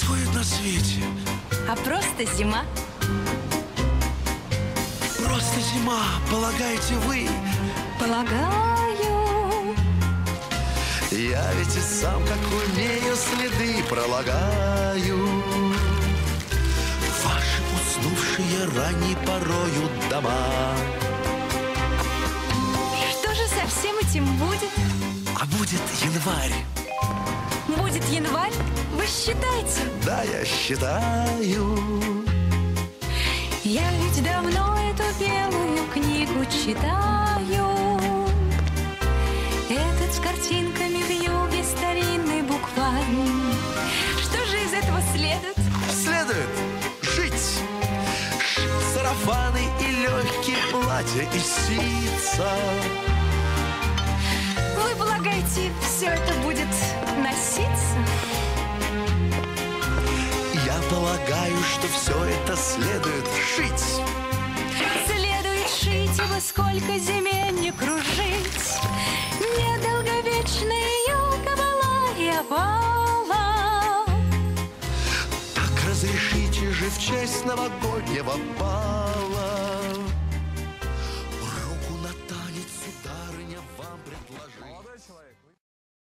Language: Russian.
происходит на свете? А просто зима. Просто зима, полагаете вы? Полагаю. Я ведь и сам, как умею, следы пролагаю. Ваши уснувшие ранней порою дома. Что же со всем этим будет? А будет январь. Будет январь? Вы считаете? Да, я считаю. Я ведь давно эту белую книгу читаю. Этот с картинками в юге старинный букварь. Что же из этого следует? Следует жить. Шить сарафаны и легкие платья из ситца. Вы полагаете, все это будет носиться? Я полагаю, что все это следует шить. Следует шить его, сколько зиме не кружить. Недолговечная юга была и опала. Так разрешите же в честь новогоднего бала